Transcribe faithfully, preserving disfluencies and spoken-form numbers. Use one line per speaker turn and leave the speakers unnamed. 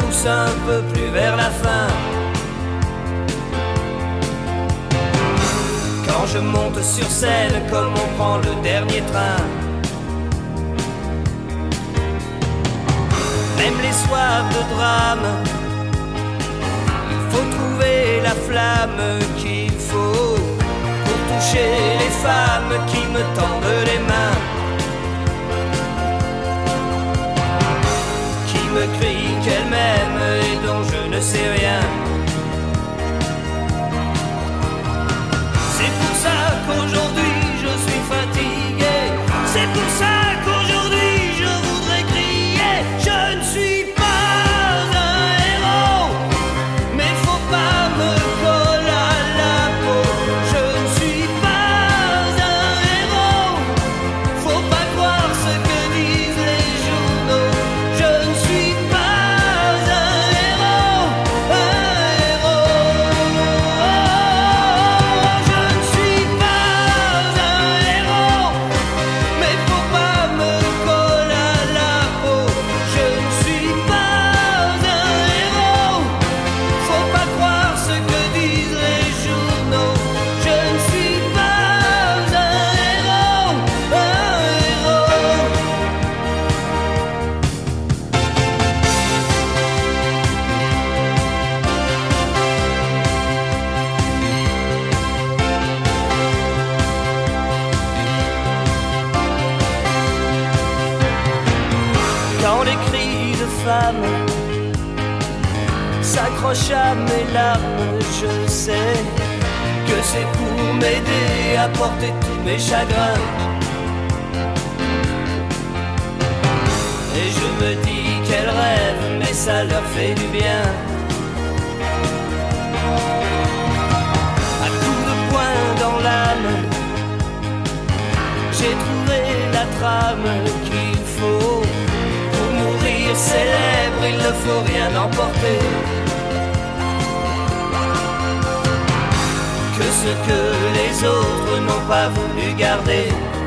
pousse un peu plus vers la fin. Quand je monte sur scène comme on prend le dernier train, même les soirs de drame, il faut trouver la flamme qu'il faut pour toucher les femmes qui me tendent les mains, qui me crient qu'elles m'aiment et dont je ne sais rien. C'est pour ça qu'aujourd'hui je suis fatigué, c'est pour ça qu'aujourd'hui je voudrais crier. Je ne suis pas un héros, mais faut pas me coller à la peau. Je ne suis pas un héros, faut pas croire ce que disent les journaux. Je ne suis pas un héros, un héros. Je ne suis pas un héros, mais faut pas me coller à la peau. Je ne suis pas un héros, faut pas croire ce que disent les journaux. Je ne suis pas un héros, un héros. Quand les cris de femmes s'accrochent à mes larmes, je sais que c'est pour m'aider à porter tous mes chagrins. Et je me dis qu'elles rêvent, mais ça leur fait du bien. À coups de poing dans l'âme, j'ai trouvé la trame qu'il faut. Pour mourir célèbre, il ne faut rien emporter que ce que les autres n'ont pas voulu garder.